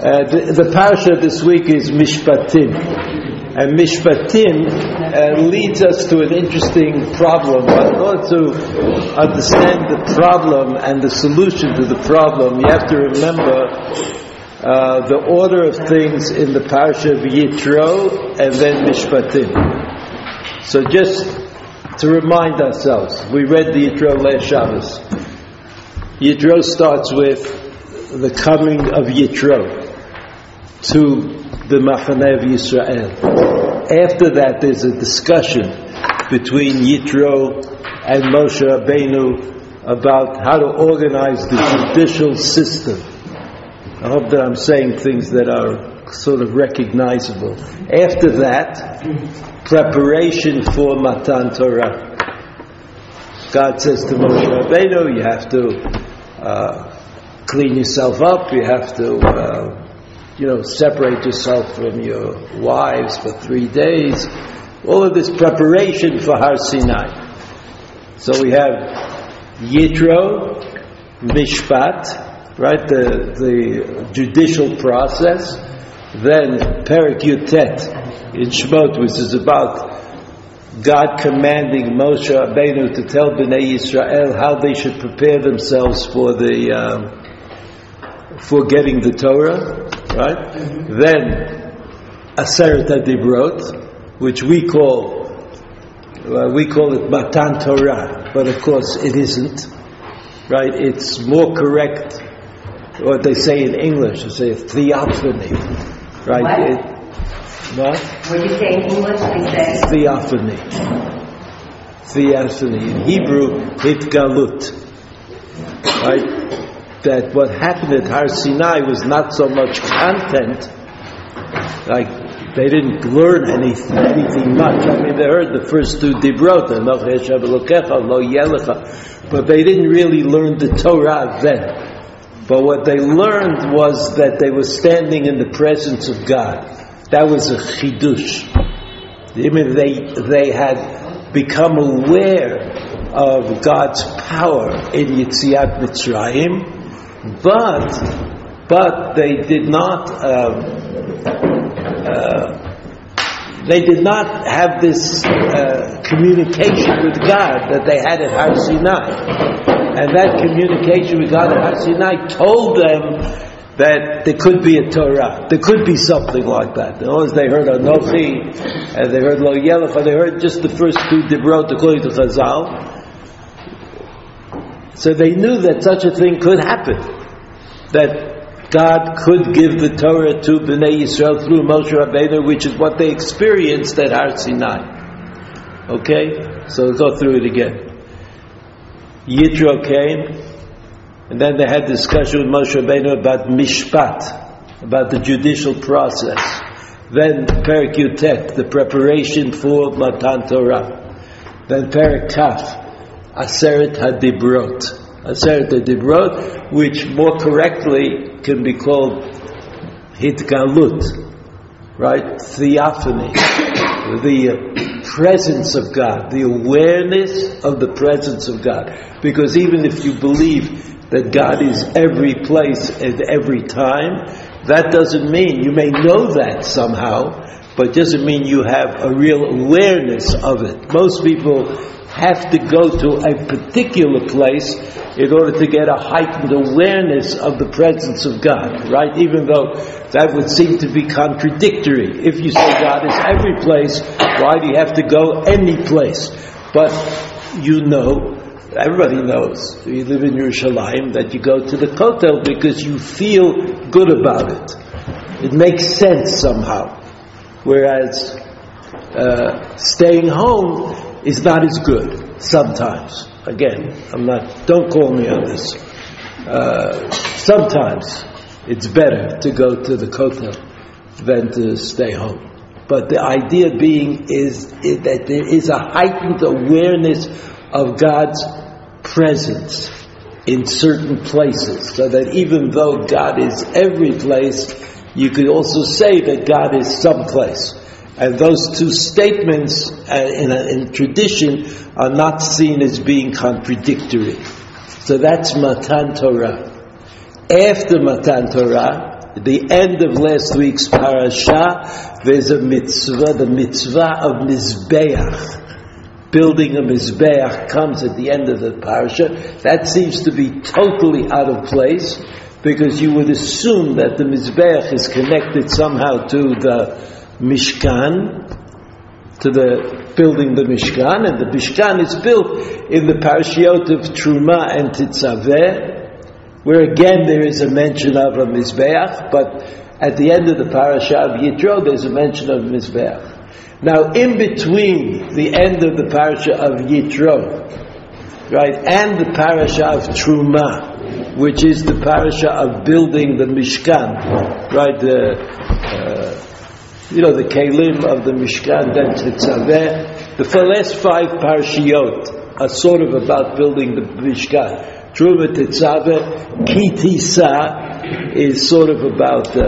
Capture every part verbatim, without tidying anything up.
Uh, the, the parasha this week is Mishpatim, and Mishpatim uh, leads us to an interesting problem. But in order to understand the problem and the solution to the problem, you have to remember uh, the order of things in the parasha of Yitro and then Mishpatim. So just to remind ourselves, we read the Yitro last Shabbos. Yitro starts with the coming of Yitro to the Machaneh of Yisrael. After that, there's a discussion between Yitro and Moshe Rabbeinu about how to organize the judicial system. I hope that I'm saying things that are sort of recognizable. After that, preparation for Matan Torah. God says to Moshe Rabbeinu, you have to uh, clean yourself up, you have to uh, you know, separate yourself from your wives for three days. All of this preparation for Har Sinai. So we have Yitro, Mishpat, right, the, the judicial process. Then Perek Yutet in Shemot, which is about God commanding Moshe Rabbeinu to tell Bnei Yisrael how they should prepare themselves for the um, for getting the Torah, right? Mm-hmm. Then Aseret HaDibrot, which we call uh, we call it Matan Torah, but of course it isn't, right? It's more correct what they say in English. They say theophany, right? What? It, what? What do you say in English? They say theophany. Theophany. In Hebrew, hitgalut, right? That what happened at Har Sinai was not so much content, like they didn't learn anything, anything much. I mean, they heard the first two dibrot, but they didn't really learn the Torah then. But what they learned was that they were standing in the presence of God. That was a chidush. I mean, they they had become aware of God's power in Yetziat Mitzrayim. But, but they did not, um, uh, they did not have this uh, communication with God that they had at Har Sinai. And that communication with God at Har Sinai told them that there could be a Torah. There could be something like that. In other words, they heard Anochi, and they heard Lo Yelecha, they heard just the first two Dibrot according to Chazal. So they knew that such a thing could happen, that God could give the Torah to Bnei Yisrael through Moshe Rabbeinu, which is what they experienced at Har Sinai. Okay? So we'll go through it again. Yitro came, and then they had discussion with Moshe Rabbeinu about Mishpat, about the judicial process. Then Perek Yutet, the preparation for Matan Torah. Then Perek Kaf, Aseret HaDibrot. Aseret HaDibrot, which more correctly can be called Hitgalut, right? Theophany. The presence of God, the awareness of the presence of God. Because even if you believe that God is every place at every time, that doesn't mean, you may know that somehow, but doesn't mean you have a real awareness of it. Most people have to go to a particular place in order to get a heightened awareness of the presence of God, right? Even though that would seem to be contradictory. If you say God is every place, why do you have to go any place? But you know, everybody knows, you live in Yerushalayim, that you go to the Kotel because you feel good about it. It makes sense somehow. Whereas uh, staying home is not as good sometimes. Again, I'm not, don't call me on this. Uh, sometimes it's better to go to the Kotel than to stay home. But the idea being is, is that there is a heightened awareness of God's presence in certain places, so that even though God is every place, you could also say that God is someplace. And those two statements uh, in, a, in tradition are not seen as being contradictory. So that's Matan Torah. After Matan Torah, At the end of last week's parasha, there's a mitzvah, the mitzvah of Mizbeach. Building a Mizbeach comes at the end of the parasha. That seems to be totally out of place, because you would assume that the Mizbeach is connected somehow to the Mishkan, to the building the Mishkan, and the Mishkan is built in the parashiot of Truma and Tetzaveh, where again there is a mention of a Mizbeach, but at the end of the parasha of Yitro there's a mention of Mizbeach. Now in between the end of the parasha of Yitro, right, and the parasha of Truma, which is the parasha of building the Mishkan, right, the, uh, you know, the Kelim of the Mishkan, then Tetzaveh. The last five parashiot are sort of about building the Mishkan. Truma, Tetzaveh, Ki Tisa is sort of about uh,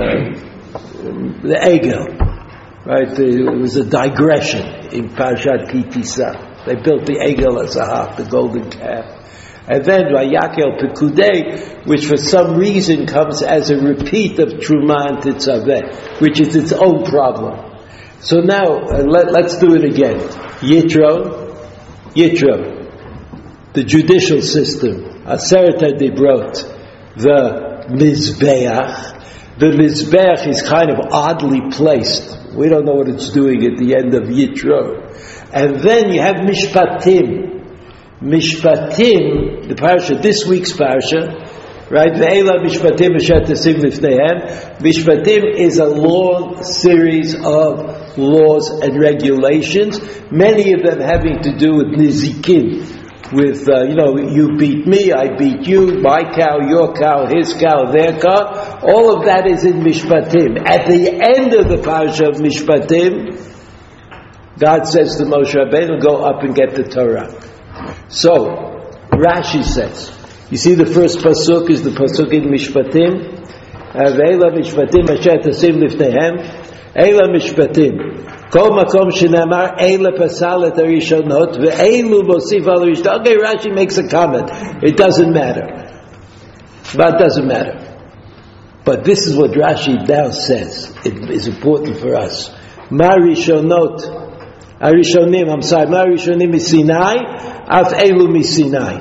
the Egel, right? There was a digression in Parashat Ki Tisa. They built the Egel as a half, the golden calf. And then Vayakel Pekudei, which for some reason comes as a repeat of Truma and Tetzaveh, which is its own problem. So now, uh, let, let's do it again. Yitro, Yitro, the judicial system, Aseret HaDibrot, the Mizbeach. The Mizbeach is kind of oddly placed. We don't know what it's doing at the end of Yitro. And then you have Mishpatim. Mishpatim, the parasha, this week's parasha, right? Ve'ela Mishpatim Asher Tasim Lifneihem. Mishpatim is a long series of laws and regulations, many of them having to do with Nizikin, with, uh, you know, you beat me, I beat you, my cow, your cow, his cow, their cow. All of that is in Mishpatim. At the end of the parasha of Mishpatim, God says to Moshe Rabbeinu, go up and get the Torah. So, Rashi says, you see the first pasuk is the pasuk in Mishpatim, Ve'ela Mishpatim Asher Tasim Lifneihem, Eila Mishpatim, Kol Makom Shenamar, Eila Pasal Et HaRishonot, Ve'elu Mosif Al HaRishonot. Okay, Rashi makes a comment. It doesn't matter. But it doesn't matter. But this is what Rashi now says. It is important for us. Ma Rishonot, Arishonim, I'm sorry, Ma Rishonim Misinai, Af Elu Misinai.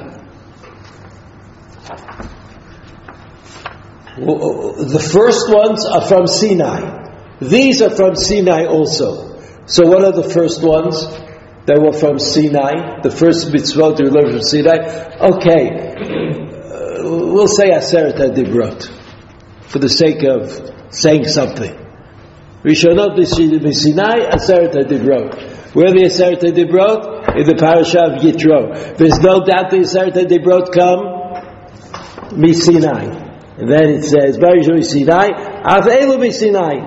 The first ones are from Sinai. These are from Sinai also. So what are the first ones that were from Sinai? The first mitzvot to learn from Sinai? Okay, uh, we'll say Aseret HaDibrot, for the sake of saying something. Rishonot Sinai, Aseret HaDibrot. Where the Aseret HaDibrot? In the parasha of Yitro. There's no doubt the Aseret HaDibrot come Misinai. And then it says, Barishon Sinai, Avelu Misinai.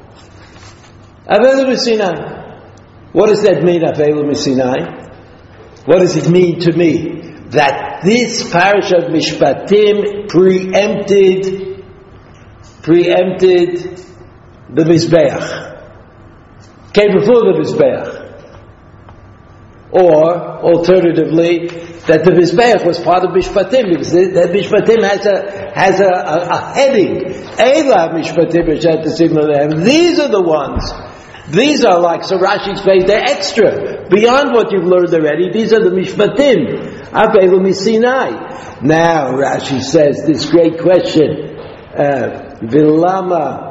Avelu Misinai. What does that mean, Avelu Misinai? What does it mean to me? That this parasha of Mishpatim preempted, preempted the Mizbeach. Came before the Mizbeach. Or, alternatively, that the Mizbeach was part of Mishpatim, because that Mishpatim has a, has a, a, a heading. Eila Mishpatim Asher Tasim Lifneihem. These are the ones. These are like, so Rashi explains, they're extra. Beyond what you've learned already, these are the Mishpatim. Avelu Misinai. Now, Rashi says this great question, uh, Vilama,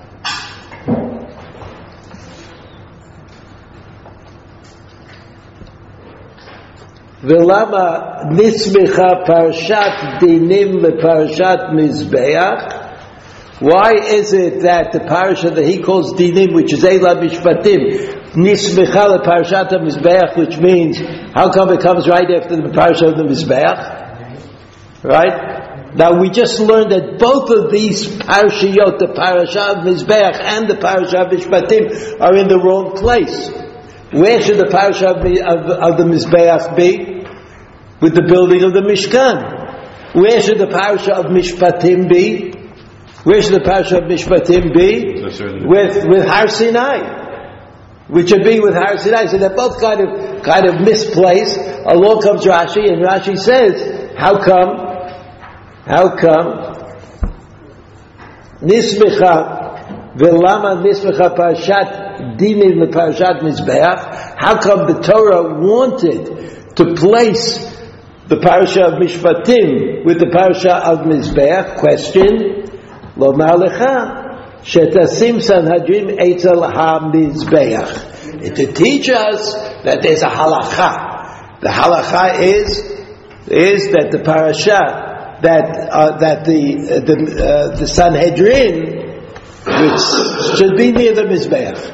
Vilama nismicha parashat dinim leparashat mizbeach. Why is it that the parasha that he calls dinim, which is Eila Mishpatim, nismicha leparashat mizbeach, which means how come it comes right after the parasha of the mizbeach? Right? Now we just learned that both of these parashiyot, the parasha of mizbeach and the parasha of Mishpatim, are in the wrong place. Where should the parasha of, of, of the Mizbeach be? With the building of the Mishkan. Where should the parasha of Mishpatim be? Where should the parasha of Mishpatim be? With, with Har Sinai. Which would be with Har Sinai. So they're both kind of, kind of misplaced. Along comes Rashi, and Rashi says, how come? How come? Nismecha velama nismecha parashat dinim leparashat mizbeach. How come the Torah wanted to place the parasha of Mishpatim with the parasha of Mizbeach? Question: Lomar lecha shetasim Sanhedrin etzel ha-Mizbeach. To teach us that there's a halacha. The halacha is is that the parasha that uh, that the uh, the, uh, the Sanhedrin, which should be near the Mizbeach,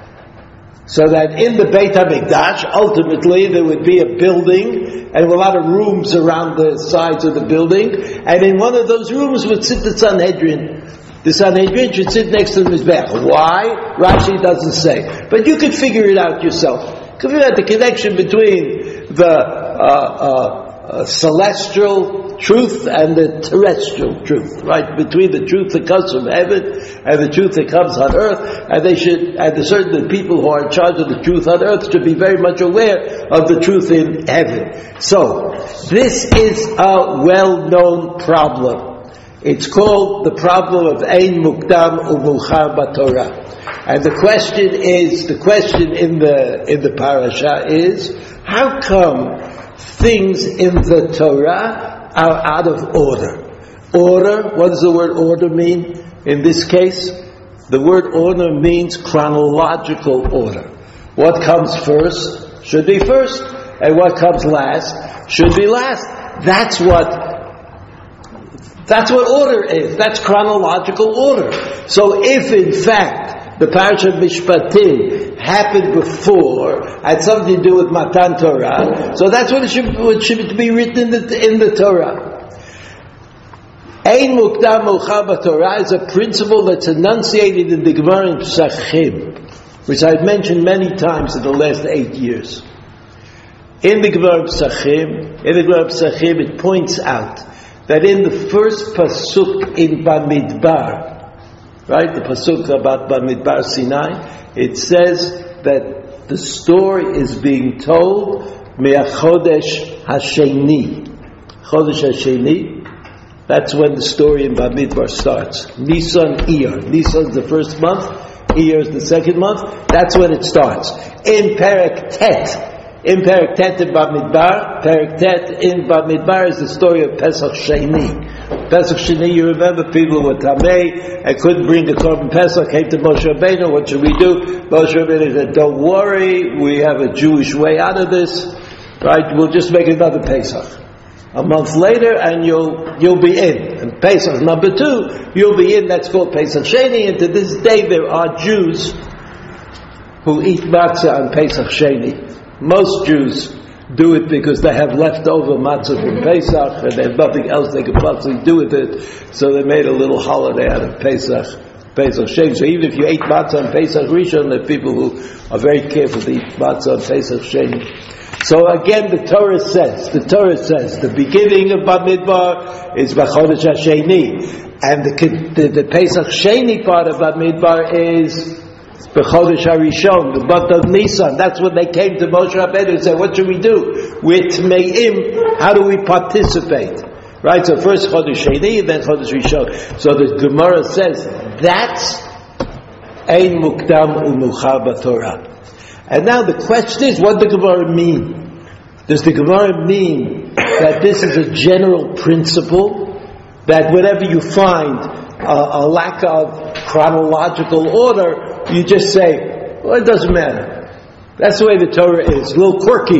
so that in the Beit HaMikdash ultimately there would be a building and a lot of rooms around the sides of the building, and in one of those rooms would sit the Sanhedrin. The Sanhedrin should sit next to the Mizbeach. Why? Rashi doesn't say, but you could figure it out yourself. You could figure out the connection between the uh, uh, uh, celestial truth and the terrestrial truth, right? Between the truth that comes from heaven and the truth that comes on earth, and they should, and the certain people who are in charge of the truth on earth should be very much aware of the truth in heaven. So, this is a well-known problem. It's called the problem of Ein Mukdam U'Muchar B'Torah. And the question is, the question in the, in the parasha is, how come things in the Torah are out of order? Order, what does the word order mean in this case? The word order means chronological order. What comes first should be first, and what comes last should be last. That's what That's what order is. That's chronological order. So if in fact the parasha of Mishpatim happened before, had something to do with Matan Torah, so that's what it should, what should be written in the, in the Torah. Ein Mukdam U'Muchar B'Torah is a principle that's enunciated in the Gemara in Pesachim, which I've mentioned many times in the last eight years. In the Gemara Pesachim, in the Gemara Pesachim, it points out that in the first pasuk in Bamidbar, right, the pasuk about Bamidbar Sinai, it says that the story is being told me'achodesh hasheni. Chodesh hasheni, that's when the story in Bamidbar starts. Nisan Iyar. Nisan is the first month, Iyar is the second month, that's when it starts. In Perek Tet, In Perek Tet in Bamidbar, Perek Tet in Bamidbar is the story of Pesach Sheni. Pesach Sheni, you remember people were Tamei and couldn't bring the Korban Pesach, came to Moshe Rabbeinu, what should we do? Moshe Rabbeinu said, don't worry, we have a Jewish way out of this, right? We'll just make another Pesach. A month later and you'll, you'll be in. And Pesach number two, you'll be in, that's called Pesach Sheni, and to this day there are Jews who eat matzah on Pesach Sheni. Most Jews do it because they have leftover matzah from Pesach and they have nothing else they can possibly do with it, so they made a little holiday out of Pesach, Pesach Sheni. So even if you ate matzah on Pesach Rishon, there are people who are very careful to eat matzah on Pesach Sheni. So again, the Torah says, the Torah says, the beginning of Bamidbar is B'chodesh HaSheni, and the, the, the Pesach Sheni part of Bamidbar is B'chodesh HaRishon, the month of Nisan. That's when they came to Moshe Rabbeinu and said, what should we do? We're Tmeim, how do we participate? Right, so first Chodesh Sheni, then Chodesh Rishon. So the Gemara says, that's Ein Mukdam U'Muchar B'Torah. And now the question is, what does the Gemara mean? Does the Gemara mean that this is a general principle, that whenever you find a, a lack of chronological order, you just say, well, it doesn't matter. That's the way the Torah is. A little quirky.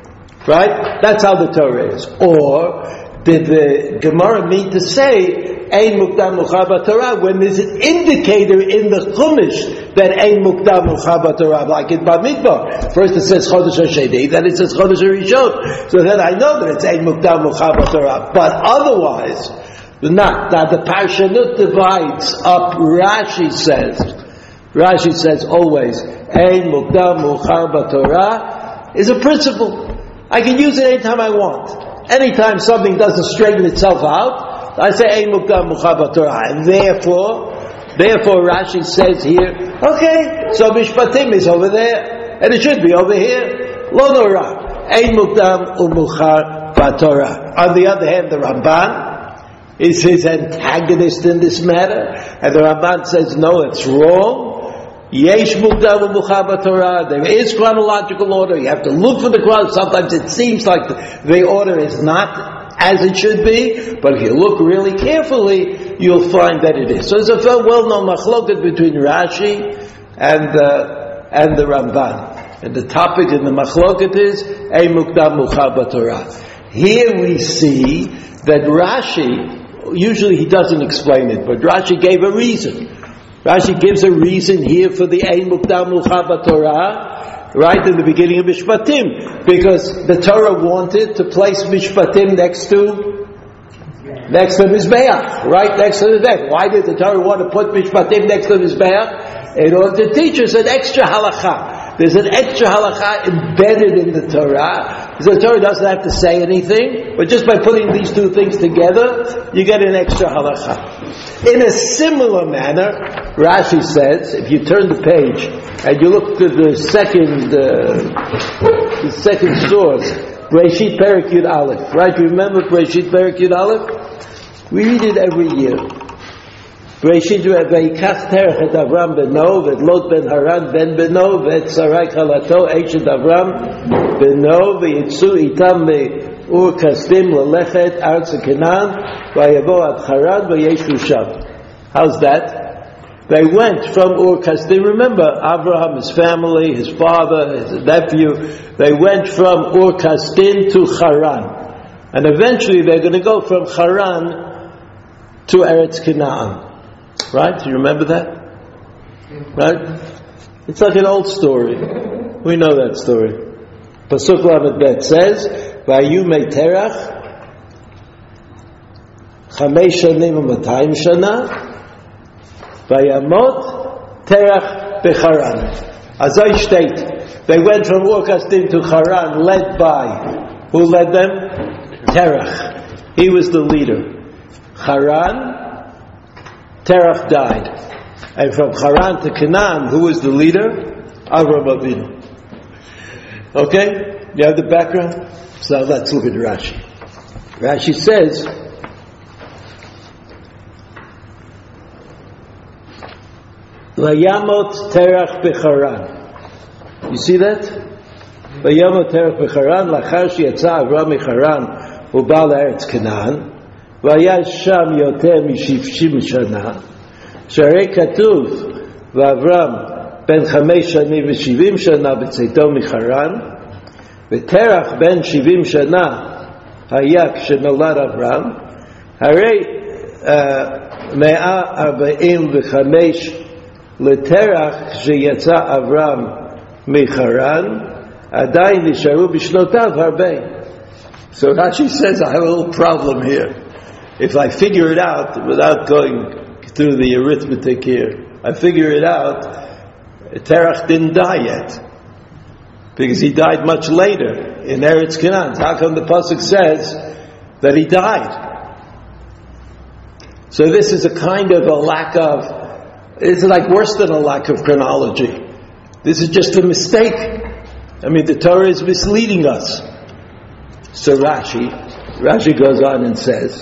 Right? That's how the Torah is. Or, did the Gemara mean to say, Ein Mukdam U'Muchar B'Torah, when there's an indicator in the Chumash that Ein Mukdam U'Muchar B'Torah, like in Bamidbar. First it says Chodesh HaSheni, then it says Chodesh HaRishon. So then I know that it's Ein Mukdam U'Muchar B'Torah. But otherwise, not. Now the Parshanut divides up. Rashi says, Rashi says always, Ein Mukdam U'Muchar B'Torah is a principle. I can use it anytime I want. Anytime something doesn't straighten itself out, I say Ein Mukdam U'Muchar B'Torah. And therefore, therefore Rashi says here, okay, so Mishpatim is over there, and it should be over here. Lo Nora. Ein Mukdam U'Muchar B'Torah. On the other hand, the Ramban, is his antagonist in this matter? And the Ramban says, no, it's wrong. Yesh mukdam u'muchar b'Torah. There is chronological order. You have to look for the chronology. Sometimes it seems like the, the order is not as it should be, but if you look really carefully, you'll find that it is. So there's a well-known machloket between Rashi and uh, and the Ramban. And the topic in the machloket is Ein mukdam muchar b'Torah. Here we see that Rashi, usually he doesn't explain it, but Rashi gave a reason. Rashi gives a reason here for the Ein mukdam muchar b'Torah, right in the beginning of Mishpatim, because the Torah wanted to place Mishpatim next to next to Mizbeach, right next to the Mizbeach. Why did the Torah want to put Mishpatim next to Mizbeach? In order to teach us an extra halakha. There's an extra halakha embedded in the Torah. So the Torah doesn't have to say anything, but just by putting these two things together, you get an extra halakha. In a similar manner, Rashi says, if you turn the page and you look to the second, uh, the second source, Breshit Perek Yud Aleph, right? You remember Breshit Perek Yud Aleph? We read it every year. Breshit Vayikach Terach et Avram beno, v'et Lot ben Haran ben beno, v'et Sarai Chalato Eshet Avram beno, v'yitzu itam me'ur kasdim lelechet Aretz Canaan, v'yavo ad Haran v'yeshu sham. How's that? They went from Ur Kasdim. Remember, Abraham, his family, his father, his nephew, they went from Ur Kasdim to Haran. And eventually they're going to go from Haran to Eretz Canaan. Right? Do you remember that? Right? It's like an old story. We know that story. Pasuk Lamed Bet says, Vayu mei terach chamesh shanim u'matayim shana Vayamot terach becharan. Azay state. They went from Ur Kasdim to Haran, led by, who led them? Terach. He was the leader. Haran, Terach died. And from Haran to Canaan, who was the leader? Avraham Avinu. Okay? You have the background? So let's look at Rashi. Rashi says, Vayamot Terach becharan. You see that? Vayamot Terach becharan, lachar sheyatza Avraham mecharan, uba la'eretz Canaan. Vayash sham yoter mishivshim shana. Sharei katuv v'Avram ben chamesh shani v'shivim shana b'tzeito micharan. V'terach ben shivim shana haya k'shenolad Avram. Harei mea arba'im v'chamesh leterach sheyatza Avram micharan. Adayin nisharu b'shnotav harbei. So Rashi says, I have a little problem here. If I figure it out without going through the arithmetic here, I figure it out, Terach didn't die yet. Because he died much later in Eretz Canaan. How come the Pasuk says that he died? So this is a kind of a lack of, it's like worse than a lack of chronology. This is just a mistake. I mean, the Torah is misleading us. So Rashi, Rashi goes on and says,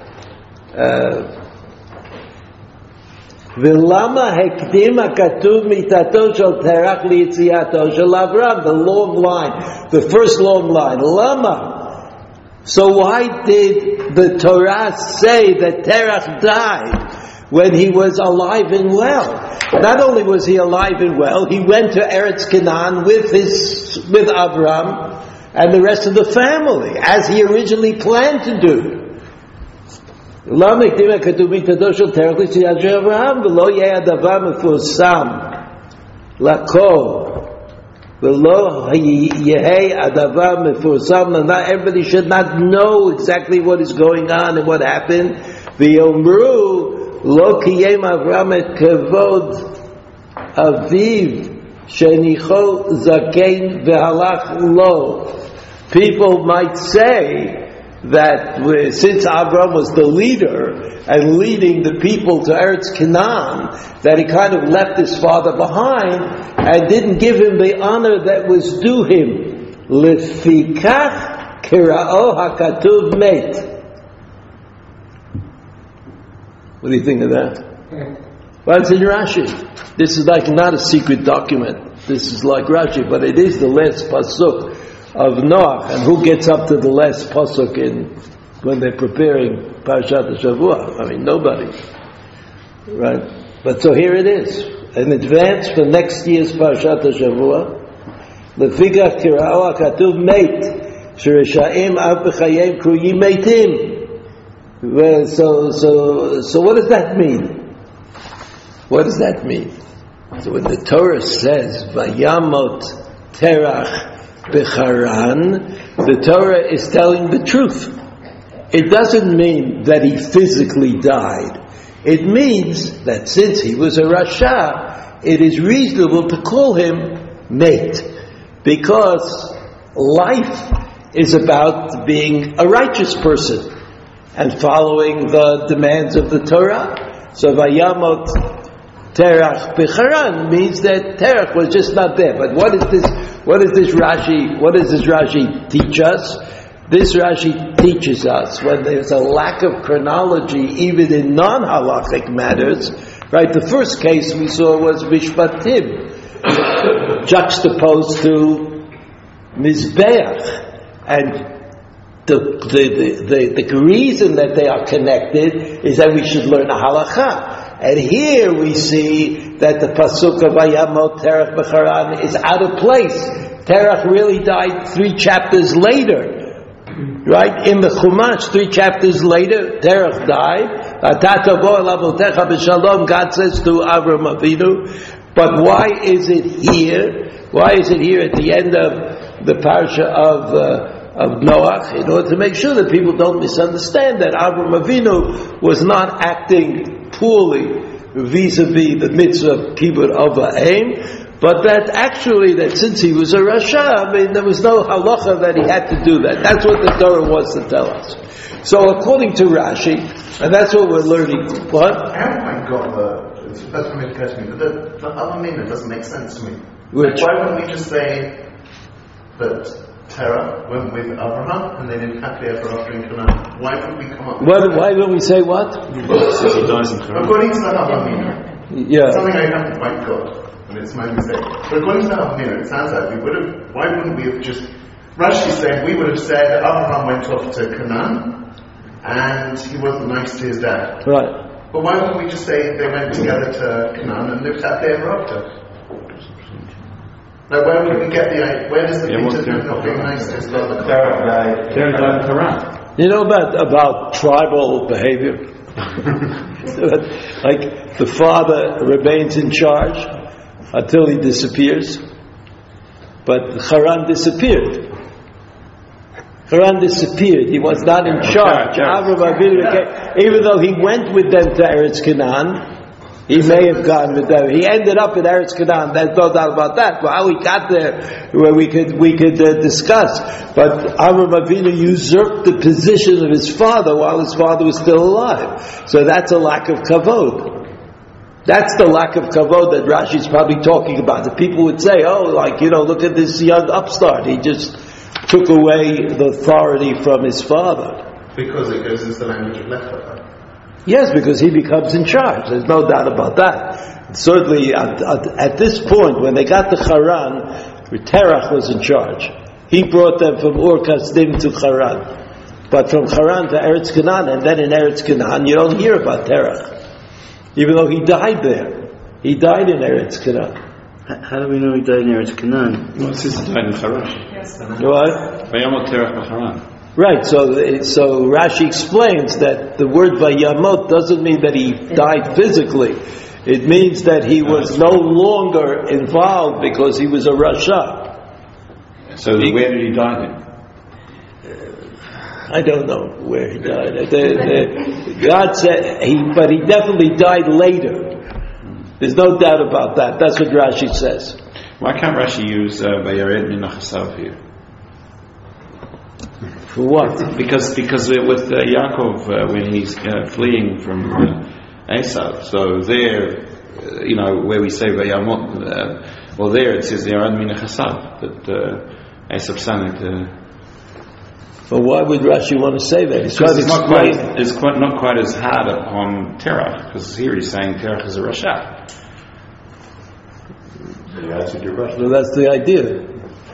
V'lama hekdim hakatuv mitato shel terach liyitziato shel Avram, the long line, the first long line. Lama. So why did the Torah say that Terach died when he was alive and well? Not only was he alive and well, he went to Eretz Canaan with his with Avram and the rest of the family, as he originally planned to do. למה הקדים הכתוב מתדו של תרח ליציאת של אברהם ולא יהיה הדבר מפורסם לכל ולא יהיה הדבר מפורסם, not everybody should not know exactly what is going on and what happened. ויאמרו לא קיים אברהם את כבוד אביו שניחו זקן והלך לו. People might say that since Avram was the leader and leading the people to Eretz Canaan, that he kind of left his father behind and didn't give him the honor that was due him. Lefikach kira'o hakatuv met. What do you think of that? Well, it's in Rashi. This is like not a secret document. This is like Rashi, but it is the last pasuk of Noach. And who gets up to the last pasuk in when they're preparing Parashat Shavua? I mean, nobody, right? But so here it is, in advance for next year's Parashat Shavua. Lefiga kira'o katuv meit shereshaim av b'chayim kruyim meitim. Well, so so so what does that mean? What does that mean? So when the Torah says Vayamot Terach B'Charan, the Torah is telling the truth. It doesn't mean that he physically died. It means that since he was a Rasha, it is reasonable to call him mate, because life is about being a righteous person and following the demands of the Torah. So Vayamot Terach B'Charan means that Terach was just not there. But what is this? What is this Rashi? What does this Rashi teach us? This Rashi teaches us when there's a lack of chronology, even in non-halachic matters. Right? The first case we saw was Mishpatim, juxtaposed to Mizbeach, and the the, the the the reason that they are connected is that we should learn a halakha. And here we see that the pasuk of Vayamot Terach B'Charan is out of place. Terach really died three chapters later, right? In the Chumash, three chapters later, Terach died. God says to Avram Avinu, but why is it here? Why is it here at the end of the parsha of uh, of Noach? In order to make sure that people don't misunderstand that Avram Avinu was not acting poorly vis-a-vis the mitzvah of kibbud av va'em, but that actually that since he was a Rasha, I mean there was no halacha that he had to do that. That's what the Torah wants to tell us. So according to Rashi, and that's what we're learning. What? I haven't quite got the. It's the first time it occurred to me, but the, the other meaning doesn't make sense to me. Which? Like, why wouldn't we just say that Terah went with Abraham and they lived happily ever after in Canaan? Why would we come up with What, why don't we say what? Since he dies in Quran. According to the Havamina, Yeah. something I haven't quite got, and it's my mistake. But according to the Havamina, it sounds like we would have. Why wouldn't we have just? Rashi's saying we would have said that Abraham went off to Canaan and he wasn't nice to his dad. Right. But why wouldn't we just say they went together to Canaan and lived happily ever after? Like, where would we get the idea? Where does the Yeah, picture what's of not being nice to his father? Terach died in Quran. You know about about tribal behavior? Like the father remains in charge until he disappears, but Haran disappeared. Haran disappeared. He was not in charge. Avram Avinu came, even though he went with them to Eretz Canaan, he may have gone with them. He ended up in Eretz Canaan. There's no doubt about that. But how he got there, where we could we could uh, discuss. But Avram Avinu usurped the position of his father while his father was still alive. So that's a lack of kavod. That's the lack of kavod that Rashi's probably talking about. The people would say, "Oh, like you know, look at this young upstart. He just took away the authority from his father." Because it goes into the language of Lecha. Yes, because he becomes in charge. There's no doubt about that. Certainly, at, at, at this point, when they got to Haran, Terach was in charge. He brought them from Ur Kasdim to Haran. But from Haran to Eretz Canaan, and then in Eretz Canaan, you don't hear about Terach. Even though he died there. He died in Eretz Canaan. How do we know he died in Eretz Canaan? Well, since he died in Haran. What? Vayamot Terach B'Charan. Right, so so Rashi explains that the word Vayamot doesn't mean that he died physically. It means that he was no longer involved because he was a Rasha. So he, where did he die then? I don't know where he died. The, the, God said he, but he definitely died later. There's no doubt about that. That's what Rashi says. Why can't Rashi use Vayared min Achasav here? For what? Because because uh, with uh, Yaakov uh, when he's uh, fleeing from uh, Esav, so there, uh, you know, where we say Vayamot, uh, well there it says Vayared min Achasav, that uh, Esav's son had uh, But why would Rashi want to say that? He's Because trying it's to not quite, explain. it's quite, not quite as hard upon Terach, because here he's saying Terach is a Rasha. You answered your question. So that's the idea.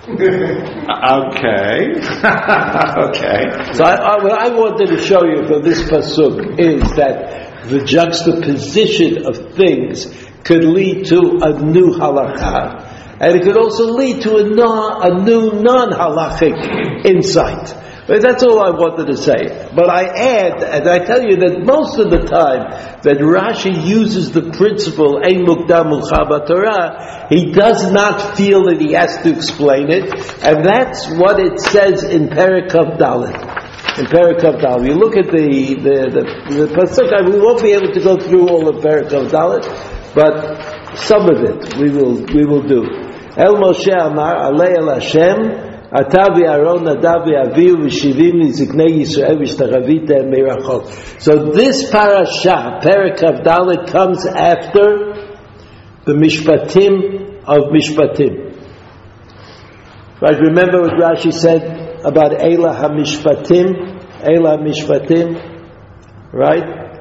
Okay. Okay. So I, I, what I wanted to show you from this pasuk is that the juxtaposition of things could lead to a new halakha, and it could also lead to a, non, a new non-halachic insight. But that's all I wanted to say. But I add, and I tell you that most of the time that Rashi uses the principle Ein Mukdam Ucha Torah, he does not feel that he has to explain it, and that's what it says in Perek Kav Dalet. In Perek Kav Dalet, you look at the the the, the pasuk. We won't be able to go through all of Perek Kav Dalet, but some of it we will we will do. El Moshe Amar Alei El Hashem. So this parasha, Perek Kav Dalet, comes after the Mishpatim of Mishpatim. Right? Remember what Rashi said about Eila HaMishpatim? Eila HaMishpatim? Right?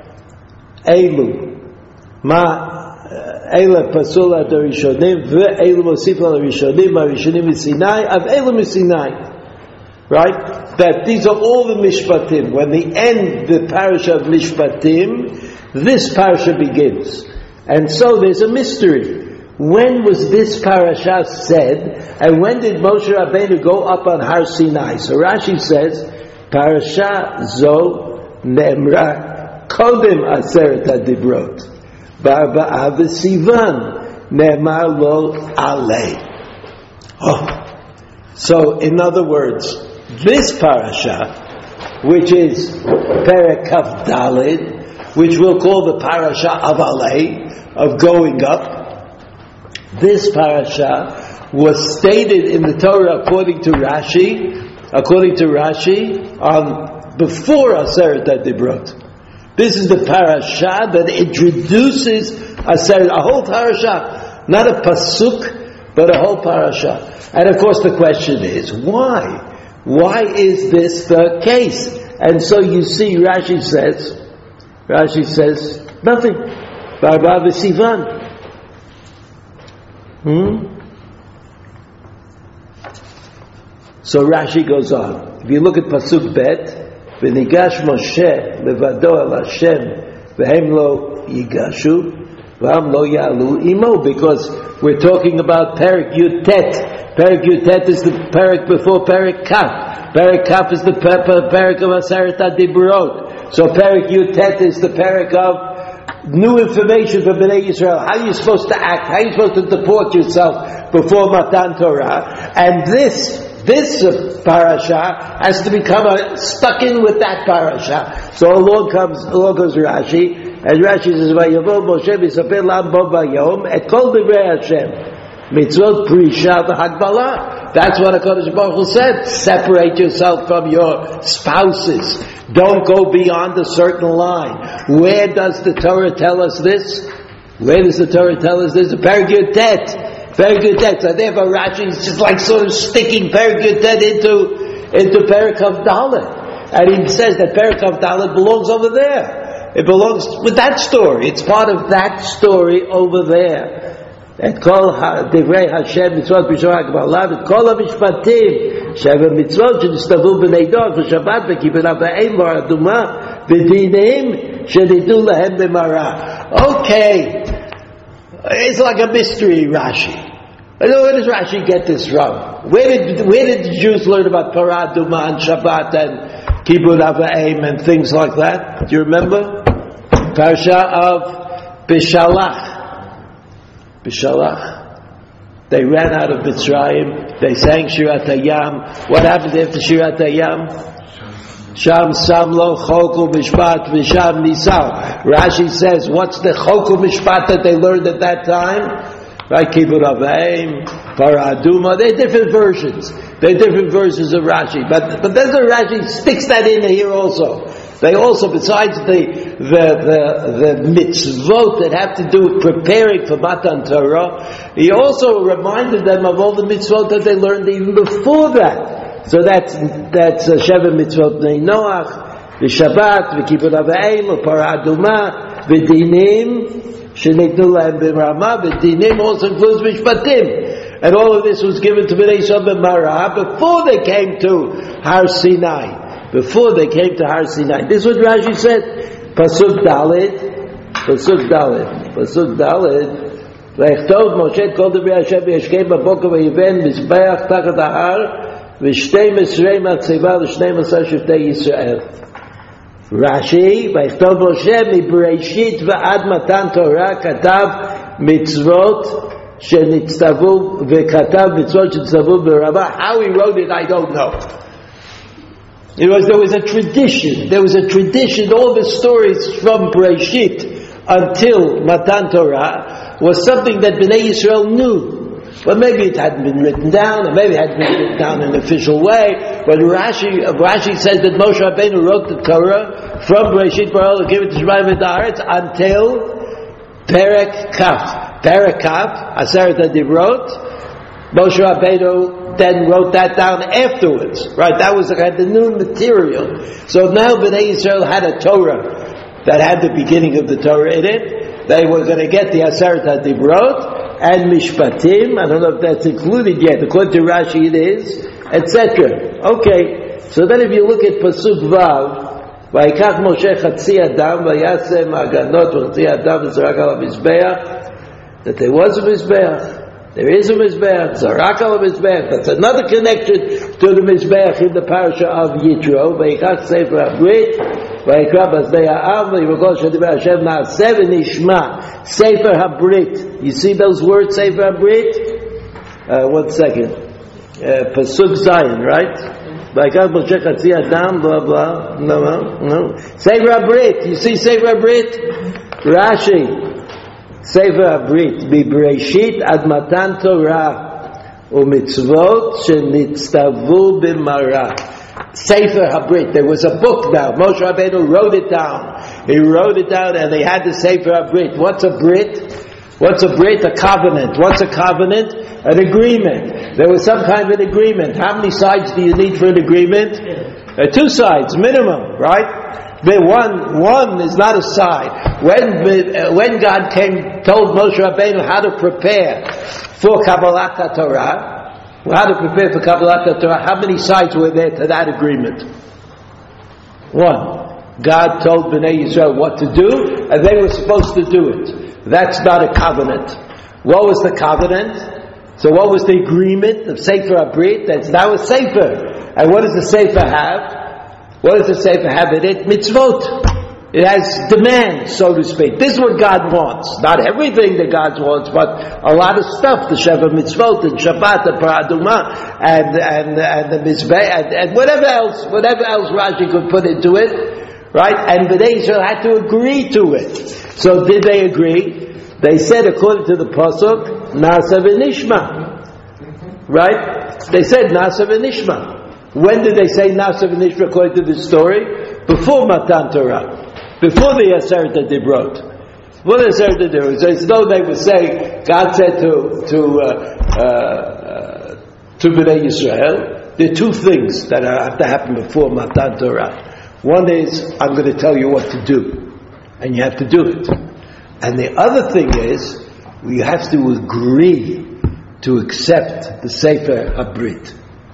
Eilu. Ma Eila Pasula the Rishonim, Ve'eilu Mosifah the Rishonim, Rishonim Misinai, Av Eilu Misinai. Right? That these are all the Mishpatim. When they end the parasha of Mishpatim, this parasha begins. And so there's a mystery. When was this parasha said, and when did Moshe Rabbeinu go up on Har Sinai? So Rashi says, Parasha Zo Nemra Kodem Aseret HaDibrot. Ba'Ba'av Sivan Ne'emar Lo Alei. Oh, so in other words, this parasha, which is Perek Kav Dalet, which we'll call the parasha of Alei, of going up, this parasha was stated in the Torah according to Rashi, according to Rashi, on before Aseret HaDibrot. This is the parasha that introduces a, a whole parasha, not a pasuk, but a whole parasha. And of course the question is, why? Why is this the case? And so you see Rashi says, Rashi says, nothing. Ba'Ba'av Sivan. Hmm? So Rashi goes on. If you look at pasuk bet, V'nigash Moshe levado al Hashem v'hem lo yigashu v'ham lo yalu imo, because we're talking about Perek Yud Tet. Perek Yud Tet is the Perek before Perek Kaf. Perek Kaf is the Perek of Aseret HaDibrot. So Perek Yud Tet is the Perek of new information for Bnei Yisrael. How are you supposed to act? How are you supposed to deport yourself before Matan Torah? And this This uh, parasha has to become a, stuck in with that parasha. So along comes, along comes Rashi, and Rashi says, "Vayavo Moshe v'saper lam bo vayom et kol divrei Hashem mitzvot prisha v'hagbalah." That's what HaKadosh Baruch Hu said. Separate yourself from your spouses. Don't go beyond a certain line. Where does the Torah tell us this? Where does the Torah tell us this? Perek Yud Tet. Very good text. So therefore Rashi is just like sort of sticking Perek Yud Tet into, into Perek Kav Dalet. And he says that Perek Kav Dalet belongs over there. It belongs with that story. It's part of that story over there. Et kol divrei Hashem mitzvot b'shor hagbalah et kol hamishpatim sheva mitzvot shenistavu b'nei dor v'shabbat v'kibbutz v'ein v'aduma v'dinim shenidu lahem b'mara. Okay. It's like a mystery, Rashi. Where does Rashi get this from? Where did where did the Jews learn about Parah Adumah and Shabbat and Kibbutz Avayim and things like that? Do you remember? Parasha of Bishalach. Bishalach. They ran out of Mitzrayim. They sang Shirat Hayam. What happened after Shirat Hayam? Sham Samlo Choku Mishpat Visham Nisal. Rashi says, what's the Choku Mishpat that they learned at that time? Right, Kibbutz Avayim, Parah Adumah. They're different versions. They're different versions of Rashi. But but then the Rashi sticks that in here also. They also, besides the the the, the mitzvot that have to do with preparing for Matan Torah, he also reminded them of all the mitzvot that they learned even before that. So that's that's uh, Sheva Mitzvot Bnei Noach, the Shabbat, the Kippur Avayim, the Parah Adumah, the Dinim, Shenitnu Lahem B'Ramah, the Dinim also includes Mishpatim. And all of this was given to Bnei Yisrael b'Marah before they came to Har Sinai. Before they came to Har Sinai. This is what Rashi said. Pasuk Dalet, Pasuk Dalet, Pasuk Dalet. ויכתוב משה את כל דברי השם וישקע בבוקר ויבן מזבח תחת ההר ושתים עשרה מצבה לשנים עשר שבטי ישראל. רש"י, ויכתוב משה מבראשית ועד מתן תורה כתב מצוות שנצטוו וכתב מצוות שנצטוו ברמה. How he wrote it I don't know. It was, there was a tradition, there was a tradition, all the stories from Bereshit until Matan Torah was something that Bnei Yisrael knew. But maybe it hadn't been written down, or maybe it hadn't been written down in an official way. But Rashi, Rashi says that Moshe Rabbeinu wrote the Torah from Bereshit Bara to give it to Shemayim V'Haaretz until Perek Kaf. Perek Kaf, Aseret HaDivrot, Moshe Rabbeinu then wrote that down afterwards. Right, that was like the new material. So now Bnei Yisrael had a Torah that had the beginning of the Torah in it. They were going to get the Aseret HaDivrot and Mishpatim. I don't know if that's included yet. According to Rashi it is, et cetera. Okay, so then if you look at Pasuk Vav, Vayikach Moshe Chatzi Adam Vayaseh Maganot V'Chatzi Adam V'Zarak Al HaMizbeach, that there was a Mizbeach. There is a Mizbeach, Zarak Al HaMizbeach. That's another connection to the Mizbeach in the parasha of Yitro. Vayikach Sefer HaBrit, Vayikra Bazdei Ha'am, Vayikol Shadibar Hashem Na'aseh V'Nishma. Sefer HaBrit. You see those words, Sefer HaBrit? Uh, one second. Uh, Pasuk Zion, right? Vayikach Moshe Chatzi Adam, blah, blah. No, no, no. Sefer HaBrit. You see Sefer HaBrit? Rashi. Sefer HaBrit, Bereshit ad Matan Torah, u'mitzvot shenitztavu b'Marah. Sefer HaBrit, there was a book now. Moshe Rabbeinu wrote it down. He wrote it down and they had the Sefer HaBrit. What's a Brit? What's a Brit? A covenant. What's a covenant? An agreement. There was some kind of an agreement. How many sides do you need for an agreement? Uh, two sides, minimum, right? The one, one is not a side. When, uh, when God came, told Moshe Rabbeinu how to prepare for Kabbalat HaTorah, how to prepare for Kabbalat HaTorah, how many sides were there to that agreement? One. God told Bnei Yisrael what to do, and they were supposed to do it. That's not a covenant. What was the covenant? So what was the agreement of Sefer HaBrit? That's now a Sefer. And what does the Sefer have? What does the Sefer have in it? Mitzvot. It has demands, so to speak. This is what God wants. Not everything that God wants, but a lot of stuff. The Sheva Mitzvot, and Shabbat, and Parah Adumah, and, and, and the Mizbeh, and, and whatever else, whatever else Rashi could put into it. Right? And Bnei Yisrael had to agree to it. So did they agree? They said, according to the Pasuk, Nasa v'nishma. Right? They said Nasa v'nishma. When did they say Nasa v'nishma according to this story? Before Matan Torah. Before the Aseret HaDivrot. Before the Aseret HaDivrot. So it's though they would say, God said to, to, uh, uh, uh, to Bnei Yisrael, there are two things that are, have to happen before Matan Torah. One is, I'm going to tell you what to do. And you have to do it. And the other thing is, you have to agree to accept the Sefer HaBrit.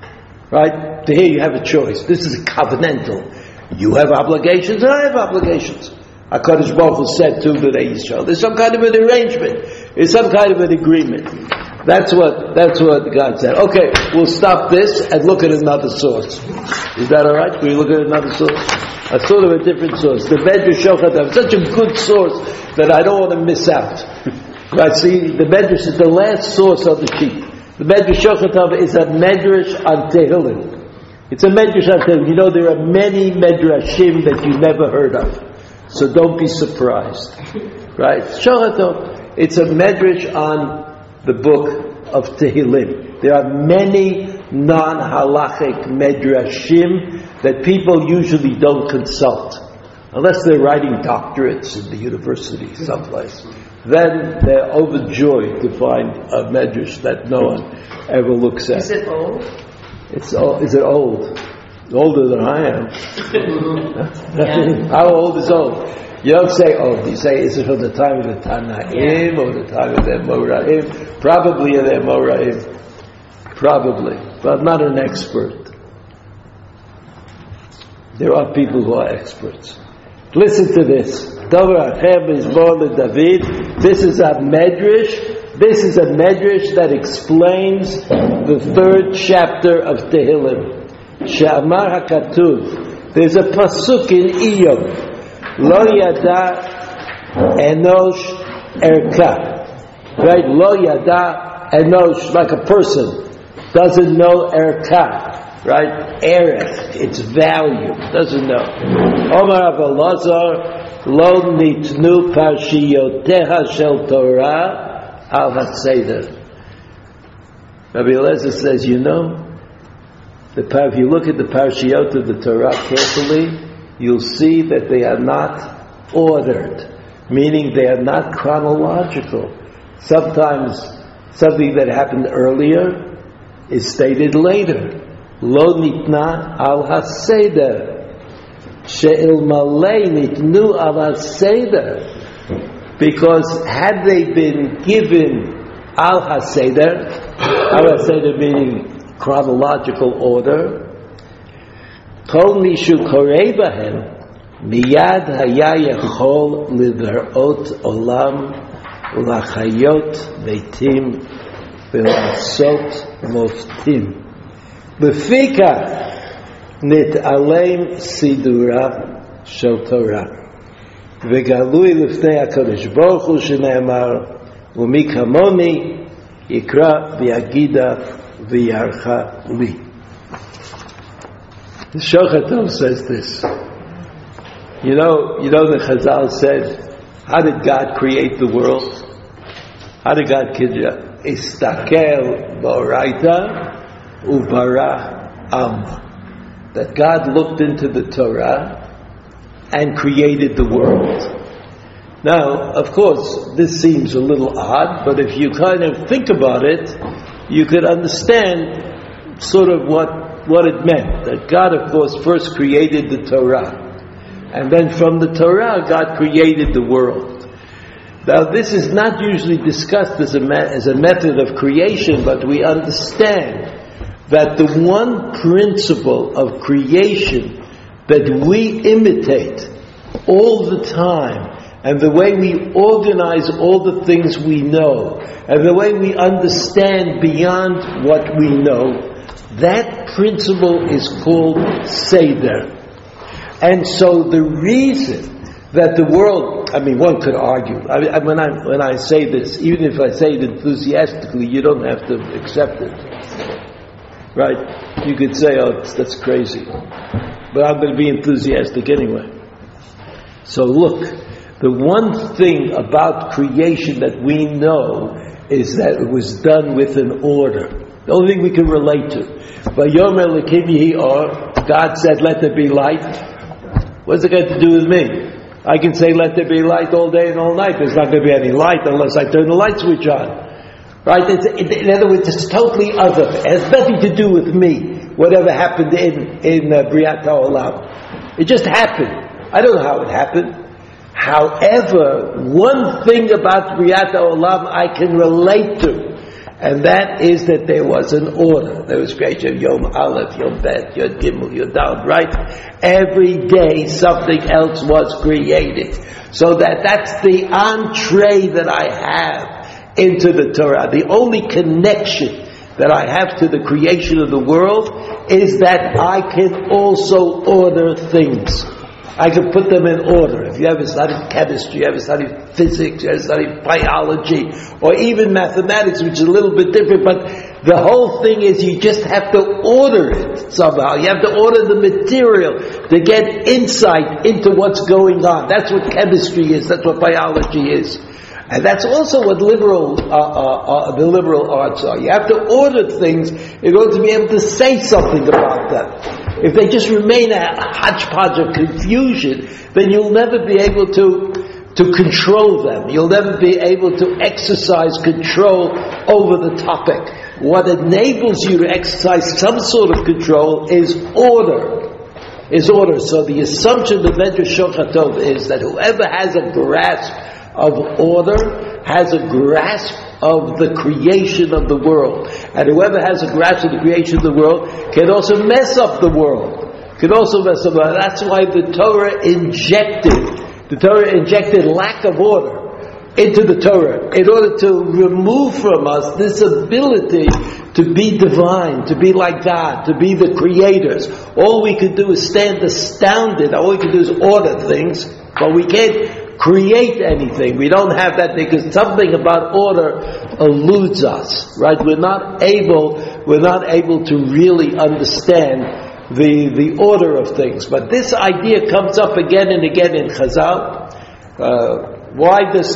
Right? Here you have a choice. This is a covenantal. You have obligations and I have obligations. HaKadosh Baruch Hu said to Bnei Yisrael. There's some kind of an arrangement. There's some kind of an agreement. That's what, that's what God said. Okay, we'll stop this and look at another source. Is that alright? Can we look at another source? A sort of a different source. The Medrash Shochatam. Such a good source that I don't want to miss out. Right, see, the Medrash is the last source of the sheet. The Medrash Shochatam is a Medrash on Tehillim. It's a Medrash on Tehillim. You know, there are many Medrashim that you've never heard of. So don't be surprised. Right? Shochatam. It's a Medrash on the book of Tehillim. There are many non-halachic Medrashim that people usually don't consult. Unless they're writing doctorates in the university someplace. Then they're overjoyed to find a Medrash that no one ever looks at. Is it old? It's old. Is it old? Older than I am. Yeah. How old is old? You don't say old. You say, is it from the time of the Tanaim yeah. or the time of the Amoraim? Probably of the Amoraim. Probably. But I'm not an expert. There are people who are experts. Listen to this. This is a medrash. This is a medrash that explains the third chapter of Tehillim. She'amar HaKatuv. There's a pasuk in Iyov. Lo yada enosh erka. Right? Lo yada enosh, like a person doesn't know erka. Right? Erech, its value, doesn't know. Omar Avalazar, lo nitnu parshiyoteha shel Torah al haseder. Rabbi Eliezer says, you know, the if you look at the parshiyot of the Torah carefully, you'll see that they are not ordered, meaning they are not chronological. Sometimes something that happened earlier is stated later. Lo nitna al haseder, she'ilmalei nitnu al haseder, because had they been given al haseder, al haseder meaning chronological order, kol mishu korei bahem miyad haya yachol liderot olam ulachayot meitim velasot moftim. B'fikach nit'alem sidura shel Torah v'galui lifnei HaKadosh Baruch Hu shene'emar u'mi kamoni yikra v'yagida v'yarcha li. The Shochet Tov says this. You know, you know the Chazal said, how did God create the world? How did God create it? Istakel ba'oraita Ubara Alma. That God looked into the Torah and created the world. Now, of course, this seems a little odd, but if you kind of think about it, you could understand sort of what, what it meant. That God, of course, first created the Torah. And then from the Torah, God created the world. Now, this is not usually discussed as a, me- as a method of creation, but we understand that the one principle of creation that we imitate all the time, and the way we organize all the things we know, and the way we understand beyond what we know, that principle is called Seder. And so the reason that the world, I mean, one could argue, I mean, when I, when I say this, even if I say it enthusiastically, you don't have to accept it. Right? You could say, oh, that's crazy. But I'm going to be enthusiastic anyway. So look, the one thing about creation that we know is that it was done with an order. The only thing we can relate to. Vayomer Elokim yehi or, God said, let there be light. What's it got to do with me? I can say, let there be light all day and all night. There's not going to be any light unless I turn the light switch on. Right? It's, in other words, it's totally other. It has nothing to do with me, whatever happened in, in uh, Briat HaOlam. It just happened. I don't know how it happened. However, one thing about Briat HaOlam I can relate to, and that is that there was an order. There was creation of Yom Aleph, Yom Bet, Yom Gimel, Yom Dalet, right? Every day something else was created. So that that's the entree that I have into the Torah. The only connection that I have to the creation of the world is that I can also order things. I can put them in order. If you ever studied chemistry, you ever studied physics, you ever studied biology, or even mathematics, which is a little bit different, but the whole thing is you just have to order it somehow. You have to order the material to get insight into what's going on. That's what chemistry is. That's what biology is. And that's also what liberal, uh, uh, uh, the liberal arts are. You have to order things in order to be able to say something about them. If they just remain a hodgepodge of confusion, then you'll never be able to, to control them. You'll never be able to exercise control over the topic. what enables you to exercise some sort of control is order. Is order. So the assumption of Medrash Shulchan Tov is that whoever has a grasp of order has a grasp of the creation of the world. And whoever has a grasp of the creation of the world can also mess up the world. Can also mess up the world. That's why the Torah injected, the Torah injected lack of order into the Torah in order to remove from us this ability to be divine, to be like God, to be the creators. All we can do is stand astounded. All we can do is order things, but we can't create anything. We don't have that because something about order eludes us, right? We're not able, we're not able to really understand the, the order of things. But this idea comes up again and again in Chazal. Uh, why does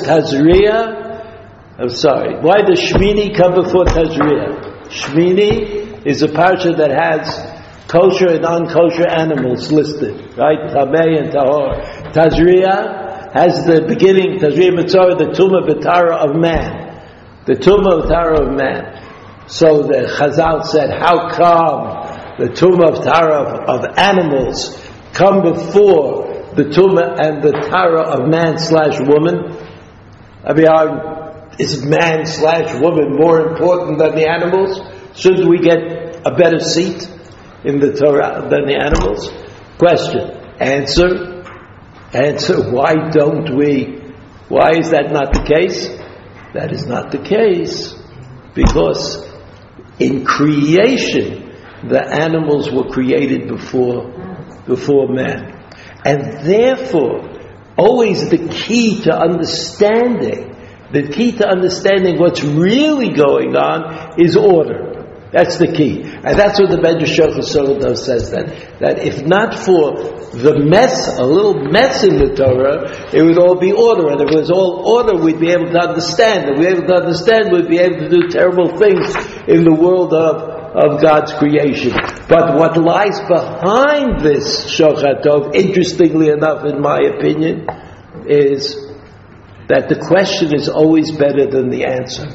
Tazria, I'm sorry, why does Shmini come before Tazria? Shmini is a parsha that has kosher and unkosher animals listed, right? Tamei and Tahor. Tazria has the beginning, Tazria Mitzvah, the Tumah B'Tara of man. The Tumah B'Tara of man. So the Chazal said, how come the Tumah B'Tara of, of animals come before the Tumah and the Tara of man slash woman? I mean, are, is man slash woman more important than the animals? Shouldn't we get a better seat in the Torah than the animals? Question. Answer. Answer. Why don't we? Why is that not the case? That is not the case because in creation the animals were created before before man. And therefore, always the key to understanding, the key to understanding what's really going on is order. That's the key. And that's what the Medrash Shulchan Tov says, that, that if not for the mess, a little mess in the Torah, it would all be order. And if it was all order, we'd be able to understand. If we'd be able to understand, we'd be able to do terrible things in the world of of God's creation. But what lies behind this Shulchan Tov, interestingly enough, in my opinion, is that the question is always better than the answer.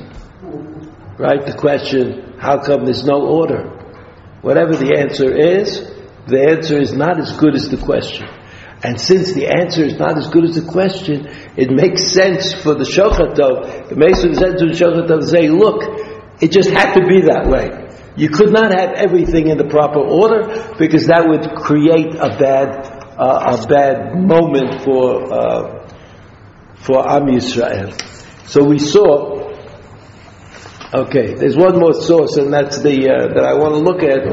Right? The question, how come there's no order? Whatever the answer is, the answer is not as good as the question. And since the answer is not as good as the question, it makes sense for the Shulchan Tov, it makes sense for the Shulchan Tov to say, look, it just had to be that way. You could not have everything in the proper order because that would create a bad, uh, a bad moment for uh, for Am Yisrael. So we saw. Okay, there's one more source, and that's the uh, that I want to look at.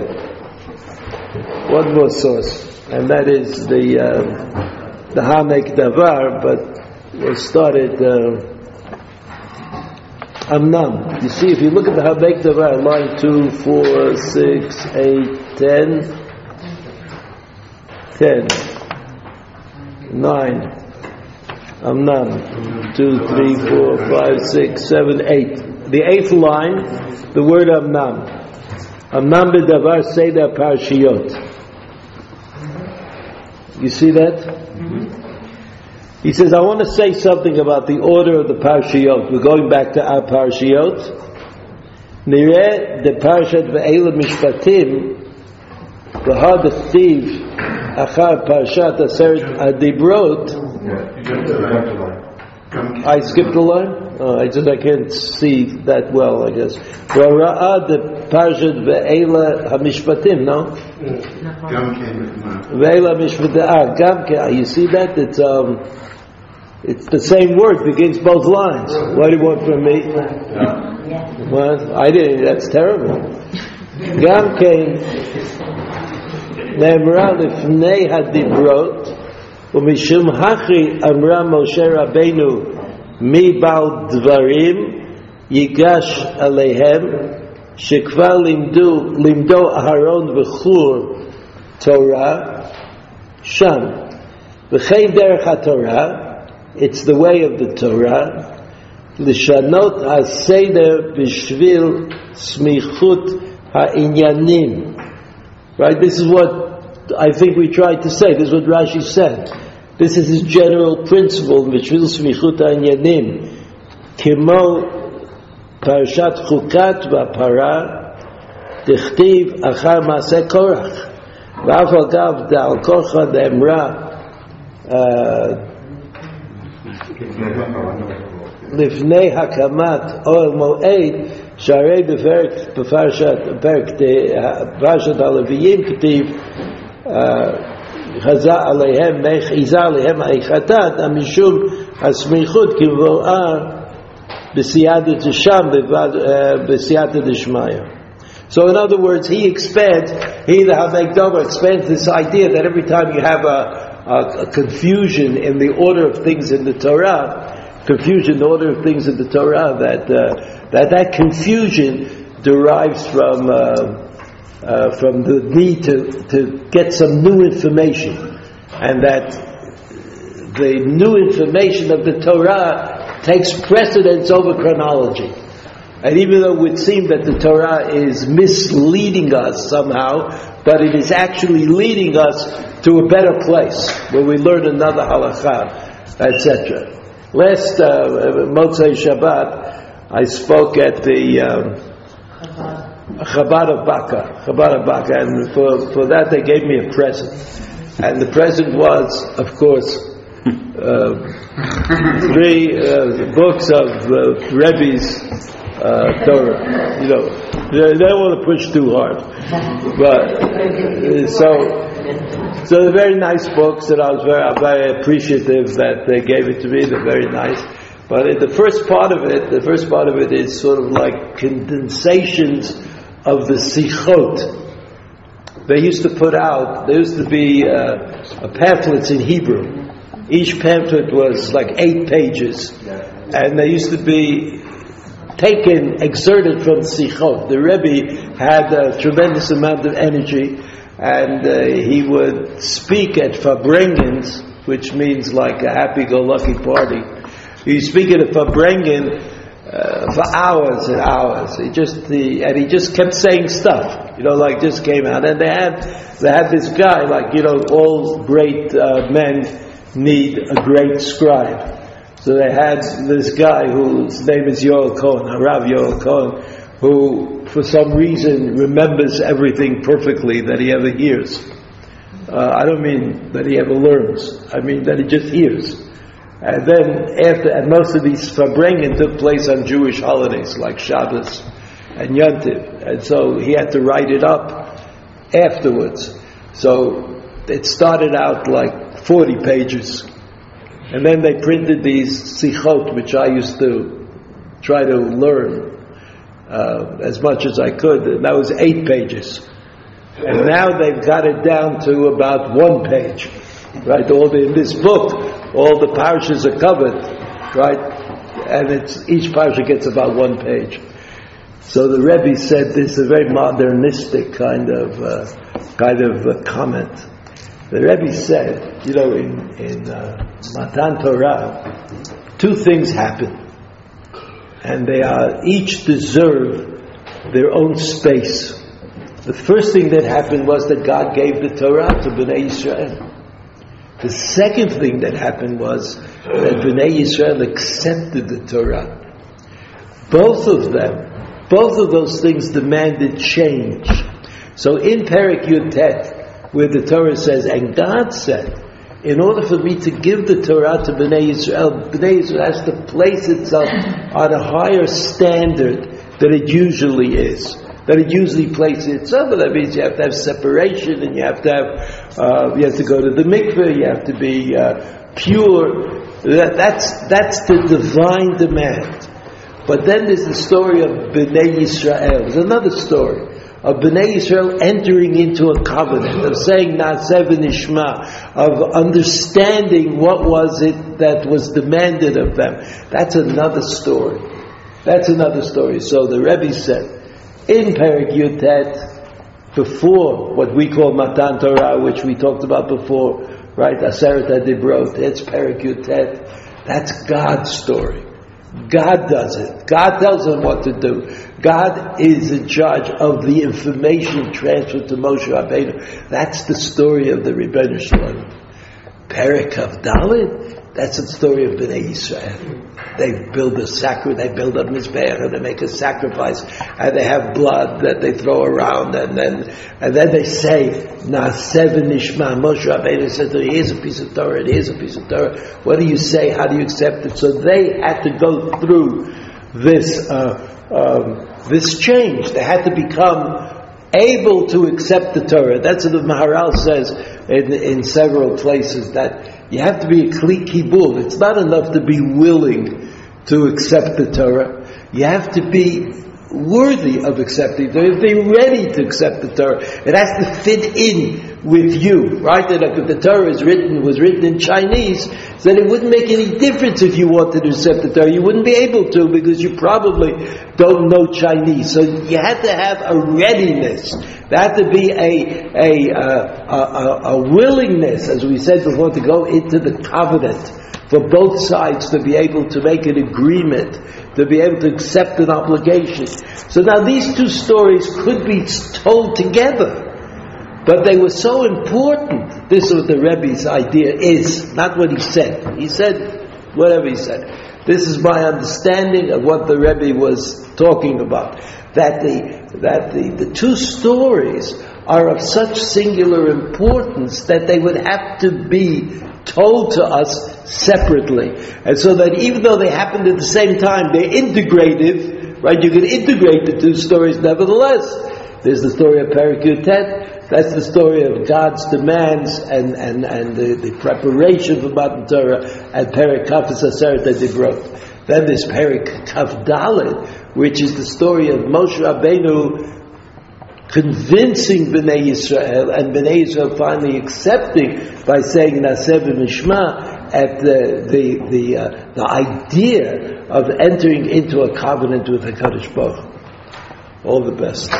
One more source, and that is the uh, the Hamek Davar, but we'll start at. Uh, Amnam. You see, if you look at the Hamek Davar, line two, four, six, eight, ten, ten, nine. Amnam. Two, three, four, five, six, seven, eight. The eighth line, the word Amnam. Amnam b'davar seder parshiyot. You see that? Mm-hmm. He says, I want to say something about the order of the parshiyot. We're going back to our parshiyot. Nireh the parshat ve'ela mishpatim v'had chtiv achar parshat aseret adibrot. I skipped a line? Oh, I just I can't see that well, I guess. V'ra'ad the parshat ve'ela hamishpatim, no? Ve'ela mishpatim. Ah, gamke. You see that? It's um. It's the same word, begins both lines. What do you want from me? Yeah. Well, I didn't, that's terrible. Gam kein ne'emra lifnei hadibrot u'mishum hachi amra Moshe Rabbeinu mi bal dvarim yigash aleihem shekvar limdu limdo Aharon v'chur Torah sham v'chein derech haTorah. It's the way of the Torah. L'shanot ha-seder b'shvil smichut ha-inyanim. Right? This is what I think we tried to say. This is what Rashi said. This is his general principle. B'shvil smichut ha-inyanim. Kimo בפרשת חוקת והפרה תכתיב אחר מעשה קורח ואף אגב דעל כורחה דאמרה לפני הקמת אוהל מועד שהרי בפרק בפרשת פרשת הלוויים כתיב חזה עליהם מכיזה עליהם היחתת משום הסמיכות כמבואר בסייעתא דשם בסייעתא דשמיא. So in other words, he expands, he the Hamegdoma expands this idea that every time you have a, a, a confusion in the order of things in the Torah, confusion in the order of things in the Torah, that uh, that, that confusion derives from uh, uh, from the need to, to get some new information, and that the new information of the Torah takes precedence over chronology. And even though it would seem that the Torah is misleading us somehow, but it is actually leading us to a better place where we learn another halakha, et cetera. Last uh, Motzei Shabbat, I spoke at the um, Chabad of Baka, Chabad of Baka, and for, for that they gave me a present. And the present was, of course, uh, three uh, books of uh, Rebbe's Uh, Torah, you know, they, they don't want to push too hard, but uh, so so they're very nice books, and I was very, I'm very appreciative that they gave it to me. They're very nice, but in the first part of it, the first part of it is sort of like condensations of the sichot. They used to put out. There used to be uh, a pamphlets in Hebrew. Each pamphlet was like eight pages, and they used to be taken, exerted from Sichot. The Rebbe had a tremendous amount of energy, and uh, he would speak at Farbrengens, which means like a happy-go-lucky party. He speak at a Farbrengen uh, for hours and hours. He just, he, and he just kept saying stuff, you know, like just came out. And they had, they had this guy, like, you know, all great uh, men need a great scribe. So they had this guy whose name is Yoel Cohen, Harav Yoel Cohen, who for some reason remembers everything perfectly that he ever hears. Uh, I don't mean that he ever learns. I mean that he just hears. And then after, and most of these Farbrengen took place on Jewish holidays like Shabbos and Yom Tov. And so he had to write it up afterwards. So it started out like forty pages. And then they printed these sichot, which I used to try to learn uh, as much as I could. And that was eight pages. And now they've got it down to about one page. Right? All the, in this book, all the parashas are covered. Right? And it's, each parasha gets about one page. So the Rebbe said this is a very modernistic kind of uh, kind of uh, comment. The Rebbe said, you know, in, in uh, Matan Torah, two things happen. And they are, each deserve their own space. The first thing that happened was that God gave the Torah to Bnei Yisrael. The second thing that happened was that Bnei Yisrael accepted the Torah. Both of them, both of those things demanded change. So in Perek Yud Tet, where the Torah says, and God said, in order for me to give the Torah to Bnei Yisrael, Bnei Yisrael has to place itself on a higher standard than it usually is. That it usually places itself. That means you have to have separation, and you have to have, uh, you have to go to the mikveh, you have to be uh, pure. That, that's that's the divine demand. But then there's the story of Bnei Yisrael. There's another story of Bnei Yisrael entering into a covenant, of saying Na'aseh v'nishma, of understanding what was it that was demanded of them. That's another story. That's another story. So the Rebbe said, in Perek Yud Tet, before what we call Matan Torah, which we talked about before, right, Aseret HaDibrot, it's Perek Yud Tet, that's God's story. God does it. God tells them what to do. God is in charge of the information transferred to Moshe Rabbeinu. That's the story of the Rebbeinu Shalom. Perek of Dalit, that's the story of Bnei Yisrael. They build a sacri- they build a mizbeach, and they make a sacrifice, and they have blood that they throw around, and then and then they say, Na'aseh v'nishma. Moshe Rabbeinu said, here's a piece of Torah, here's a piece of Torah. What do you say? How do you accept it? So they had to go through this uh, um, this change. They had to become able to accept the Torah. That's what the Maharal says in, in several places, that you have to be a kli kibul. It's not enough to be willing to accept the Torah. You have to be worthy of accepting the Torah. You have to be ready to accept the Torah. It has to fit in with you, right? That if the Torah is written, was written in Chinese, then it wouldn't make any difference if you wanted to accept the Torah. You wouldn't be able to, because you probably don't know Chinese. So you had to have a readiness. There had to be a a, uh, a, a willingness, as we said before, to go into the covenant for both sides, to be able to make an agreement, to be able to accept an obligation. So now these two stories could be told together, but they were so important. This is what the Rebbe's idea is, not what he said. He said whatever he said. This is my understanding of what the Rebbe was talking about. That the that the, the two stories are of such singular importance that they would have to be told to us separately. And so that even though they happened at the same time, they're integrated, right? You can integrate the two stories nevertheless. There's the story of Perek Yutet. That's the story of God's demands and, and, and the, the preparation for Matan Torah, and Perek Kaf Aseret that they brought. Then there's Perek Kaf Dalet, which is the story of Moshe Rabbeinu convincing Bnei Yisrael, and Bnei Yisrael finally accepting by saying Na'aseh v'nishma, at the the the, uh, the idea of entering into a covenant with HaKadosh Baruch Hu. All the best.